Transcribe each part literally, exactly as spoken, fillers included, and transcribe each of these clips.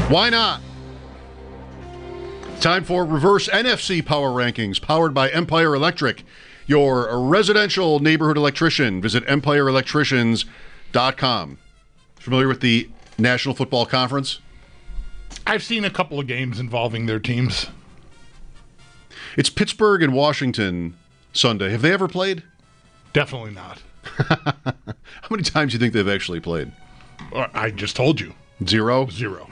Why not? Time for Reverse N F C Power Rankings, powered by Empire Electric, your residential neighborhood electrician. Visit empire electricians dot com. Familiar with the National Football Conference? I've seen a couple of games involving their teams. It's Pittsburgh and Washington Sunday. Have they ever played? Definitely not. How many times do you think they've actually played? I just told you. Zero? Zero.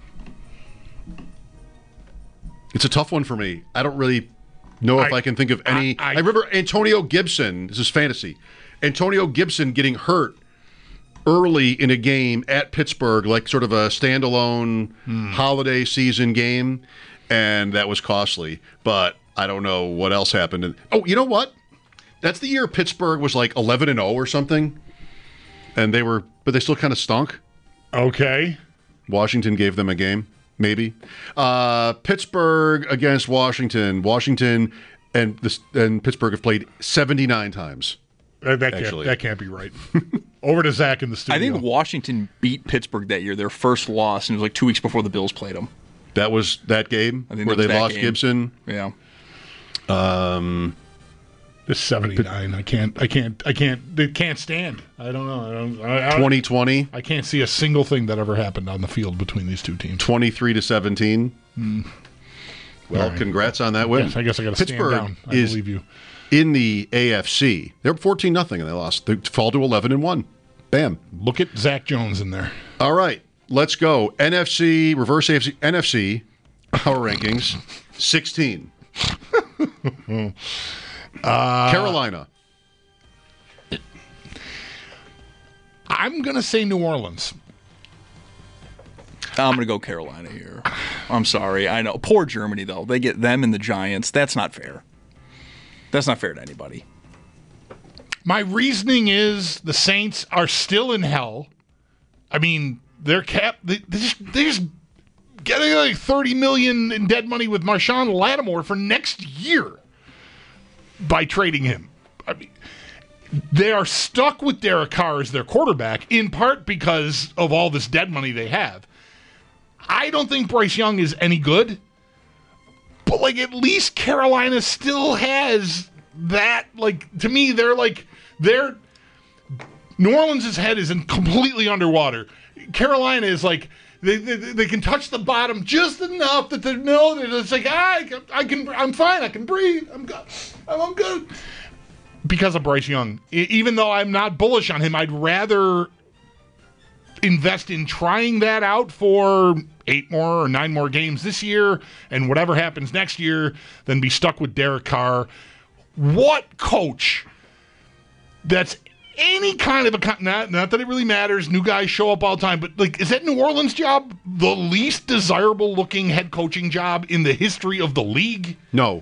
It's a tough one for me. I don't really know if I, I can think of any. I, I, I remember Antonio Gibson. This is fantasy. Antonio Gibson getting hurt early in a game at Pittsburgh, like sort of a standalone hmm. holiday season game, and that was costly. But I don't know what else happened. Oh, you know what? That's the year Pittsburgh was like eleven and oh or something, and they were, but they still kind of stunk. Okay. Washington gave them a game, maybe. Uh, Pittsburgh against Washington. Washington and this and Pittsburgh have played seventy-nine times. That, that, can't, that can't be right. Over to Zach in the studio. I think Washington beat Pittsburgh that year, their first loss, and it was like two weeks before the Bills played them. That was that game I think where they lost game. Gibson. Yeah. Um, this seventy-nine. I can't. I can't. I can't. It can't stand. I don't know. I don't. I, I, twenty twenty. I can't see a single thing that ever happened on the field between these two teams. Twenty-three to seventeen. Mm. Well, right. Congrats on that win. Yes, I guess I got to stand down. I is believe you. In the A F C, they're fourteen nothing, and they lost. They fall to eleven and one. Bam. Look at Zach Jones in there. All right, let's go. N F C reverse A F C. N F C power rankings. Sixteen. uh, Carolina. I'm gonna say New Orleans. I'm going to go Carolina here. I'm sorry. I know. Poor Germany, though. They get them and the Giants. That's not fair. That's not fair to anybody. My reasoning is the Saints are still in hell. I mean, they're cap. They, they just they just getting like thirty million in dead money with Marshawn Lattimore for next year by trading him. I mean, they are stuck with Derek Carr as their quarterback in part because of all this dead money they have. I don't think Bryce Young is any good, but like at least Carolina still has that. Like to me, they're like they're New Orleans' head is in completely underwater. Carolina is like they, they they can touch the bottom just enough that they know that it's like ah, I can, I can I'm fine, I can breathe, I'm good, I'm good because of Bryce Young. Even though I'm not bullish on him, I'd rather invest in trying that out for eight more or nine more games this year and whatever happens next year than be stuck with Derek Carr. What coach that's any kind of a, not, not that it really matters, new guys show up all the time, but like, is that New Orleans job the least desirable looking head coaching job in the history of the league? No.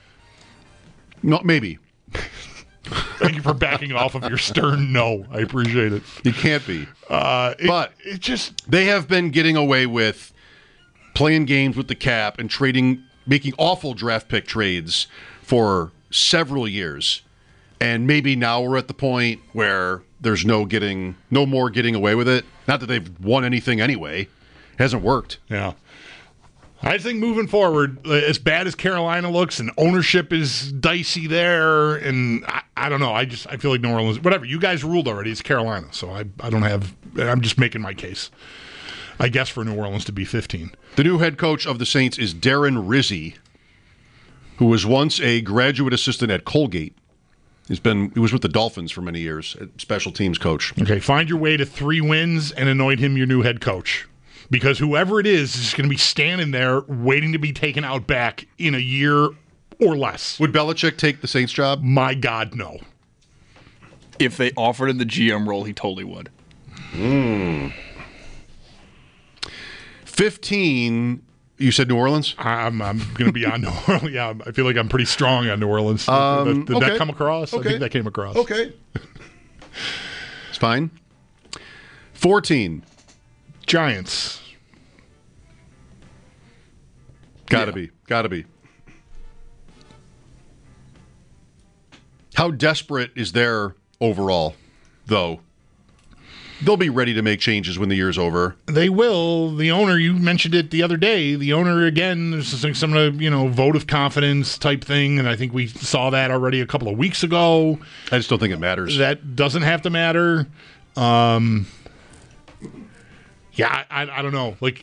No, maybe. Thank you for backing off of your stern no. I appreciate it. It can't be. Uh, it, but it just they have been getting away with playing games with the cap and trading, making awful draft pick trades for several years. And maybe now we're at the point where there's no getting, no more getting away with it. Not that they've won anything anyway. It hasn't worked. Yeah. I think moving forward, as bad as Carolina looks and ownership is dicey there, and I, I don't know. I just I feel like New Orleans, whatever. You guys ruled already. It's Carolina, so I, I don't have – I'm just making my case, I guess, for New Orleans to be fifteen. The new head coach of the Saints is Darren Rizzi, who was once a graduate assistant at Colgate. He's been he was with the Dolphins for many years, special teams coach. Okay, find your way to three wins and anoint him your new head coach. Because whoever it is is going to be standing there waiting to be taken out back in a year or less. Would Belichick take the Saints job? My God, no. If they offered him the G M role, he totally would. Mm. fifteen, you said New Orleans? I'm, I'm going to be on New Orleans. Yeah, I feel like I'm pretty strong on New Orleans. Um, did did okay. that come across? Okay. I think that came across. Okay. It's fine. fourteen. Giants. Gotta Yeah. be. Gotta be. How desperate is their overall, though? they'll be ready to make changes when the year's over. They will. The owner, you mentioned it the other day. The owner, again, there's some some of the, you know, vote of confidence type thing, and I think we saw that already a couple of weeks ago. I just don't think it matters. That doesn't have to matter. Um, yeah, I, I, I don't know. Like,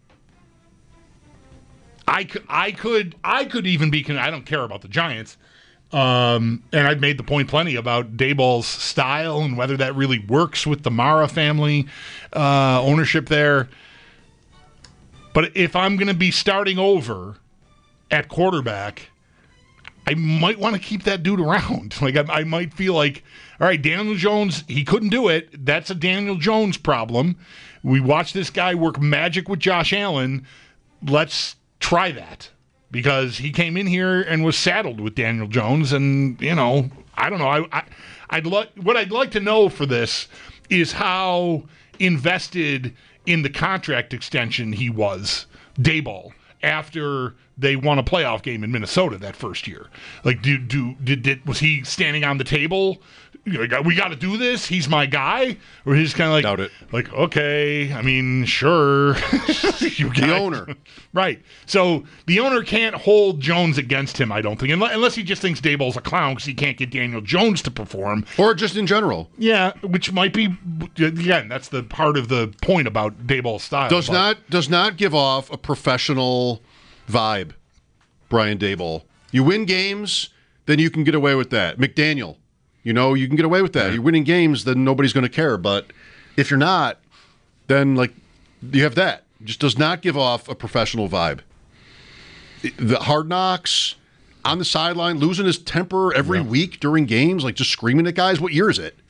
I could, I could, I could even be. I don't care about the Giants. Um, and I've made the point plenty about Daboll's style and whether that really works with the Mara family uh, ownership there. But if I'm going to be starting over at quarterback, I might want to keep that dude around. Like I, I might feel like, all right, Daniel Jones, he couldn't do it. That's a Daniel Jones problem. We watched this guy work magic with Josh Allen. Let's try that. Because he came in here and was saddled with Daniel Jones, and you know, I don't know. I, I I'd like what I'd like to know for this is how invested in the contract extension he was, Daboll, after they won a playoff game in Minnesota that first year. Like, do do did, did was he standing on the table? You know, we got to do this. He's my guy, or he's kind of like, doubt it. Like, okay, I mean, sure. you got the owner, right? So the owner can't hold Jones against him. I don't think, unless he just thinks Daboll's a clown because he can't get Daniel Jones to perform, or just in general. Yeah, which might be again. That's the part of the point about Daboll's style. Does but, not does not give off a professional vibe. Brian Daboll. You win games, then you can get away with that. McDaniel. You know, you can get away with that. You're winning games, then nobody's going to care. But if you're not, then, like, you have that. It just does not give off a professional vibe. The Hard Knocks, on the sideline, losing his temper every yeah. week during games, like just screaming at guys. What year is it?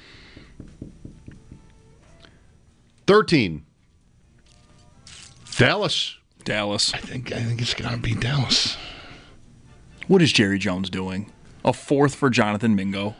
thirteen. Dallas. Dallas. I think, I think it's got to be Dallas. What is Jerry Jones doing? A fourth for Jonathan Mingo.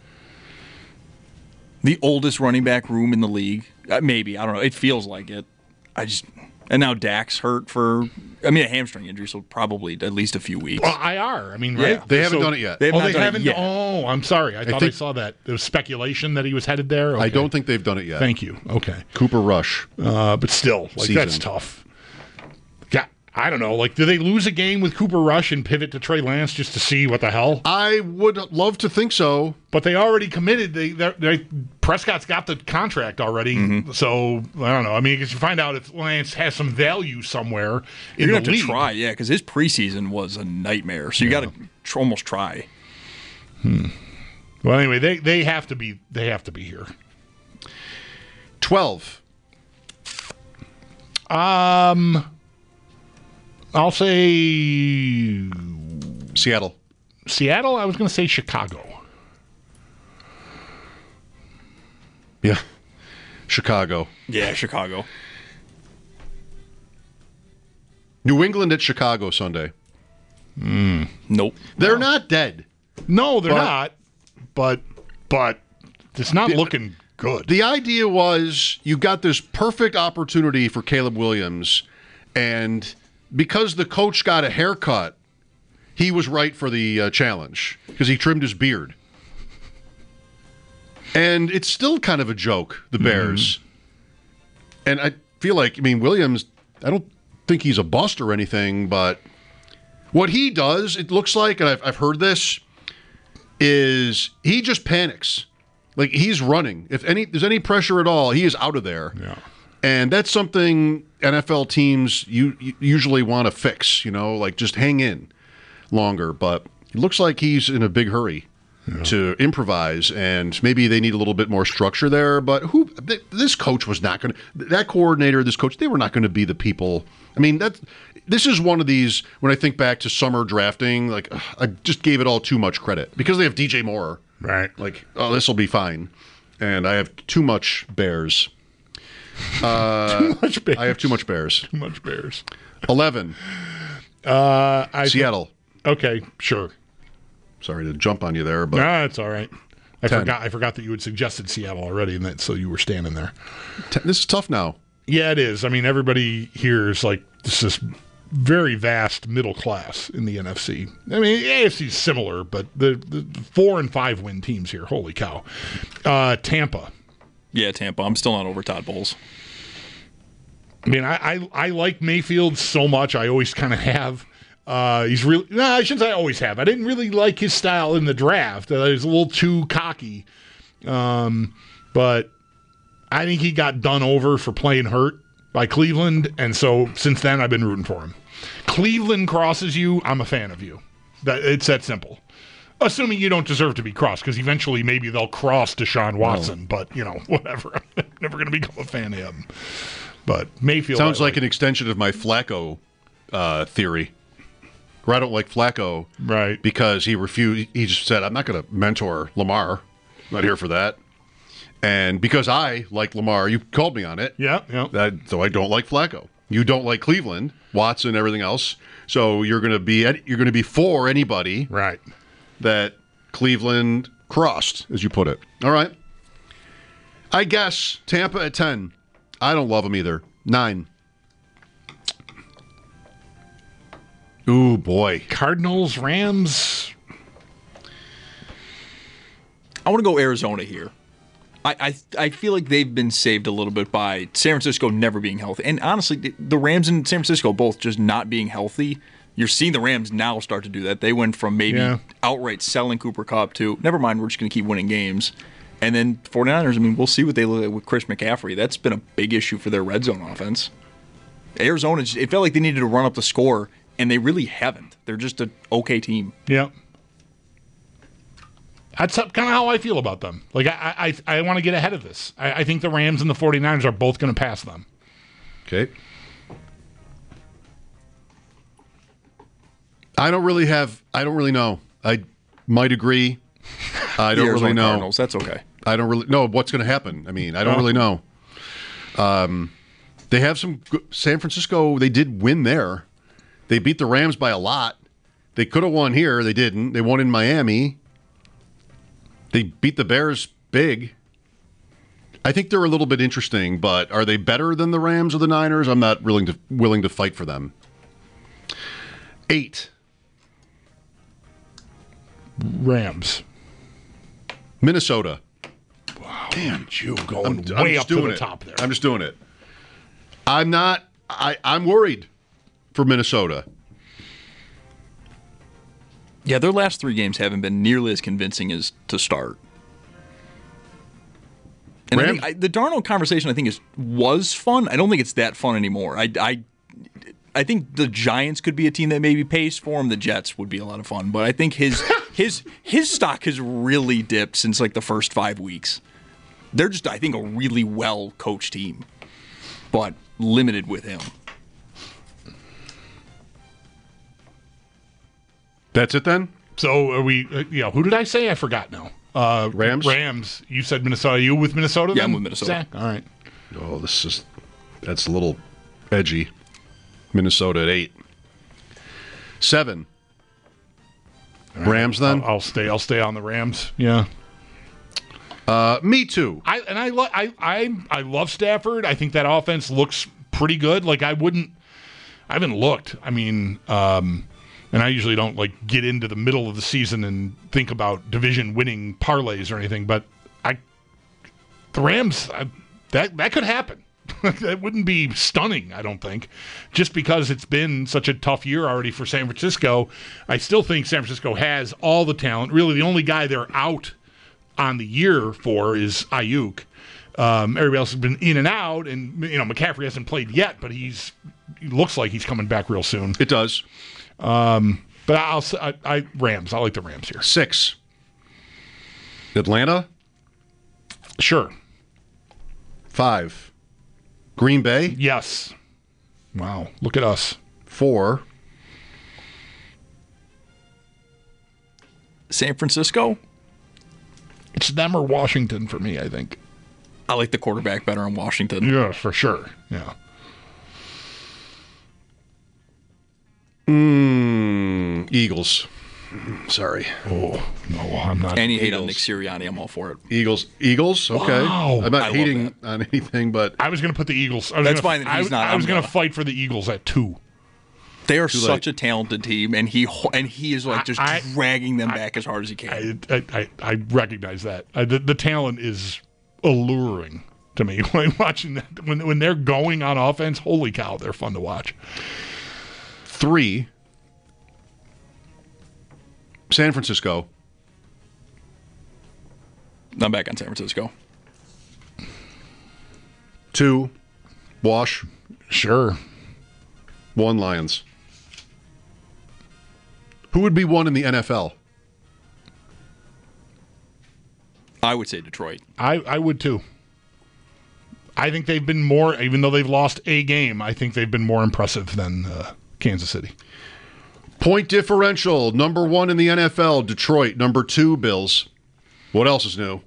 The oldest running back room in the league. Uh, maybe. I don't know. It feels like it. I just... And now Dak's hurt for... I mean, a hamstring injury, so probably at least a few weeks. Well, I R. I mean, yeah, right? They haven't so, done it yet. They have oh, not they done haven't? It yet. Oh, I'm sorry. I, I thought think, I saw that. There was speculation that he was headed there. Okay. I don't think they've done it yet. Thank you. Okay. Cooper Rush. Uh, but still, like Season. That's tough. Yeah, I don't know. Like, do they lose a game with Cooper Rush and pivot to Trey Lance just to see what the hell? I would love to think so. But they already committed. They, they Prescott's got the contract already. Mm-hmm. So, I don't know. I mean, because you find out if Lance has some value somewhere in You're the going to have league. to try, yeah, because his preseason was a nightmare. So you yeah. got to tr- almost try. Hmm. Well, anyway, they, they have to be they have to be here. twelve. Um... I'll say Seattle. Seattle? I was going to say Chicago. Yeah. Chicago. Yeah, Chicago. New England at Chicago Sunday. Mm. Nope. They're no. not dead. No, they're but, not. But but it's not the, looking good. The idea was you got this perfect opportunity for Caleb Williams, and because the coach got a haircut, he was right for the uh, challenge because he trimmed his beard. And it's still kind of a joke, the Bears. Mm-hmm. And I feel like, I mean, Williams, I don't think he's a bust or anything, but what he does, it looks like, and I've, I've heard this, is he just panics. Like, he's running. If any there's any pressure at all, he is out of there. Yeah. And that's something N F L teams you, you usually want to fix, you know, like just hang in longer. But it looks like he's in a big hurry yeah. to improvise, and maybe they need a little bit more structure there. But who? This coach was not going to. That coordinator, this coach, they were not going to be the people. I mean, that this is one of these. When I think back to summer drafting, like ugh, I just gave it all too much credit because they have D J Moore. Right. Like, oh, this will be fine, and I have too much Bears. Uh, too much Bears. I have too much Bears. Too much Bears. Eleven. Uh, I Seattle. Th- okay, sure. Sorry to jump on you there, but nah, it's all right. I ten. forgot. I forgot that you had suggested Seattle already, and that so you were standing there. Ten, this is tough now. Yeah, it is. I mean, everybody here is like this is very vast middle class in the N F C. I mean, A F C is similar, but the, the four and five win teams here. Holy cow! Uh, Tampa. Yeah, Tampa. I'm still not over Todd Bowles. I mean, I, I, I like Mayfield so much. I always kind of have. Uh, he's really, no, I shouldn't say I always have. I didn't really like his style in the draft. Uh, he was a little too cocky. Um, but I think he got done over for playing hurt by Cleveland. And so since then, I've been rooting for him. Cleveland crosses you, I'm a fan of you. That, it's that simple. Assuming you don't deserve to be crossed, because eventually maybe they'll cross Deshaun Watson. No. But, you know, whatever. I'm never going to become a fan of him. But Mayfield. Sounds like, like an extension of my Flacco uh, theory. Where I don't like Flacco, right? Because he refused. He just said, "I'm not going to mentor Lamar. I'm not here for that." And because I like Lamar, you called me on it. Yeah, yeah. That, so I don't like Flacco. You don't like Cleveland, Watson, everything else. So you're going to be you're going to be for anybody, right? That Cleveland crossed, as you put it. All right. I guess Tampa at ten. I don't love them either. Nine. Ooh, boy. Cardinals, Rams. I want to go Arizona here. I, I I feel like they've been saved a little bit by San Francisco never being healthy. And honestly, the Rams and San Francisco both just not being healthy. You're seeing the Rams now start to do that. They went from maybe yeah. outright selling Cooper Kupp to, never mind, we're just going to keep winning games. And then 49ers, I mean, we'll see what they look like with Chris McCaffrey. That's been a big issue for their red zone offense. Arizona, it felt like they needed to run up the score. And they really haven't. They're just an okay team. Yeah. That's kind of how I feel about them. Like, I I, I want to get ahead of this. I, I think the Rams and the 49ers are both going to pass them. Okay. I don't really have, I don't really know. I might agree. I don't really know. Cardinals, that's okay. I don't really know what's going to happen. I mean, I don't oh. really know. Um, they have some, San Francisco, they did win there. They beat the Rams by a lot. They could have won here. They didn't. They won in Miami. They beat the Bears big. I think they're a little bit interesting, but are they better than the Rams or the Niners? I'm not willing to willing to fight for them. Eight. Rams. Minnesota. Wow. Damn, you going I'm, way I'm up to the it. top there. I'm just doing it. I'm not. I, I'm worried for Minnesota. Yeah, their last three games haven't been nearly as convincing as to start. And I think, I, the Darnold conversation, I think, is was fun. I don't think it's that fun anymore. I, I, I think the Giants could be a team that maybe pays for him. The Jets would be a lot of fun, but I think his his his stock has really dipped since like the first five weeks. They're just, I think, a really well coached team, but limited with him. That's it then? So are we, uh, yeah, who did I say? I forgot now. Uh, Rams? Rams. You said Minnesota. Are you with Minnesota then? Yeah, I'm with Minnesota. Zach? All right. Oh, this is, that's a little edgy. Minnesota at eight. Seven. Right. Rams then? I'll, I'll stay, I'll stay on the Rams. Yeah. Uh, me too. I, and I, lo- I, I, I love Stafford. I think that offense looks pretty good. Like I wouldn't, I haven't looked. I mean, um, and I usually don't like get into the middle of the season and think about division winning parlays or anything, but I, the Rams, I, that that could happen. That wouldn't be stunning, I don't think, just because it's been such a tough year already for San Francisco. I still think San Francisco has all the talent. Really, the only guy they're out on the year for is Ayuk. Um, everybody else has been in and out, and you know McCaffrey hasn't played yet, but he's he looks like he's coming back real soon. It does. Um, but I'll I, I Rams. I like the Rams here. Six. Atlanta. Sure. Five. Green Bay. Yes. Wow. Look at us. Four. San Francisco. It's them or Washington for me, I think. I like the quarterback better in Washington. Yeah, for sure. Yeah. Mm, Eagles. Sorry. Oh, no, I'm not. Any hate on Nick Sirianni, I'm all for it. Eagles. Eagles? Okay. Wow. I'm not I hating on anything, but I was going to put the Eagles. I was That's gonna, fine that he's I, not. I was I'm going to gonna- fight for the Eagles at two. They are Too such late. a talented team, and he and he is like just I- I- dragging them I- back as hard as he can. I, I, I, I recognize that. I, the, the talent is alluring to me when watching that. When when they're going on offense, holy cow, they're fun to watch. Three, San Francisco. I'm back on San Francisco. Two, Wash. Sure. One, Lions. Who would be one in the N F L? I would say Detroit. I, I would too. I think they've been more, even though they've lost a game, I think they've been more impressive than uh, Kansas City. Point differential, number one in the N F L, Detroit. Number two, Bills. What else is new?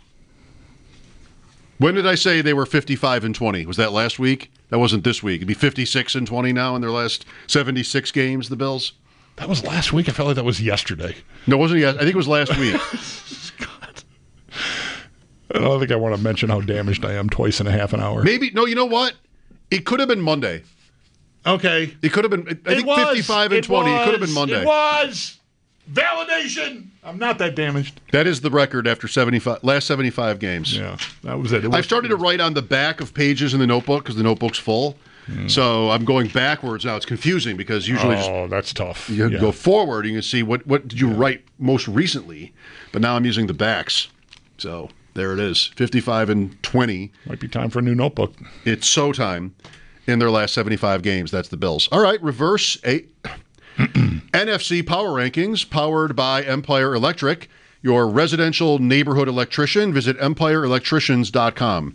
When did I say they were fifty-five and twenty? Was that last week? That wasn't this week. It'd be fifty-six and twenty now in their last seventy-six games, the Bills. That was last week. I felt like that was yesterday. No, it wasn't yet. I think it was last week. God. I don't think I want to mention how damaged I am twice in a half an hour. Maybe. No, you know what? It could have been Monday. Okay. It could have been, I think, was. fifty-five and it twenty. Was. It could have been Monday. It was. Validation. I'm not that damaged. That is the record after seventy-five last seventy-five games. Yeah, that was it. it was, I've started to write on the back of pages in the notebook because the notebook's full. Mm. So I'm going backwards now. It's confusing because usually oh, just, that's tough. You yeah. go forward, you can see what, what did you yeah. write most recently. But now I'm using the backs. So there it is, fifty-five and twenty. Might be time for a new notebook. It's so time in their last seventy-five games. That's the Bills. All right, reverse eight. N F C Power Rankings, powered by Empire Electric, your residential neighborhood electrician. Visit empire electricians dot com.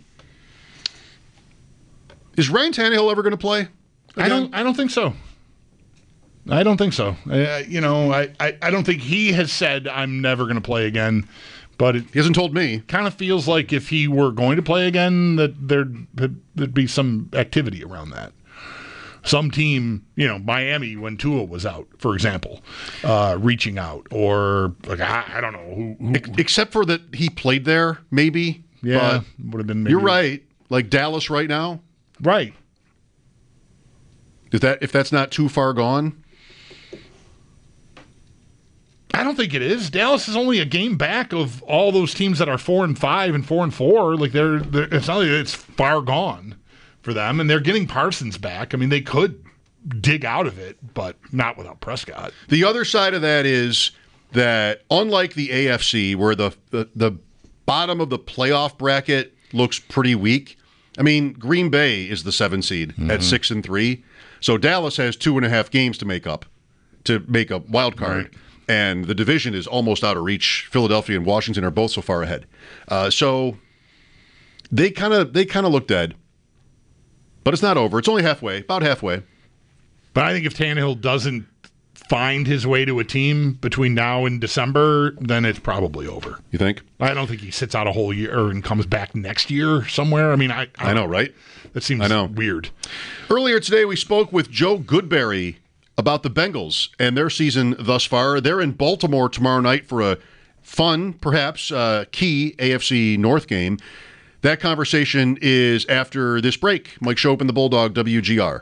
Is Ryan Tannehill ever going to play again? I don't. I don't think so. I don't think so. Uh, you know, I, I, I don't think he has said I'm never going to play again. But it he hasn't told me. Kind of feels like if he were going to play again, that there'd there'd be some activity around that. Some team, you know, Miami when Tua was out, for example, uh, reaching out, or like I, I don't know who, who. Except for that he played there, maybe. Yeah, would have been. Maybe. You're right. Like Dallas right now. Right. Is that if that's not too far gone? I don't think it is. Dallas is only a game back of all those teams that are four and five and four and four. Like they're, they're it's not like it's far gone for them, and they're getting Parsons back. I mean, they could dig out of it, but not without Prescott. The other side of that is that unlike the A F C, where the the, the bottom of the playoff bracket looks pretty weak. I mean, Green Bay is the seven seed mm-hmm. at six and three, so Dallas has two and a half games to make up to make a wild card. Right. And the division is almost out of reach. Philadelphia and Washington are both so far ahead. Uh, so they kind of they kind of look dead. But it's not over. It's only halfway, about halfway. But I think if Tannehill doesn't find his way to a team between now and December, then it's probably over. You think? I don't think he sits out a whole year and comes back next year somewhere. I mean, I I, I know, right? That seems I know. weird. Earlier today, we spoke with Joe Goodberry about the Bengals and their season thus far. They're in Baltimore tomorrow night for a fun, perhaps uh, key A F C North game. That conversation is after this break. Mike Schopp and the Bulldog, W G R.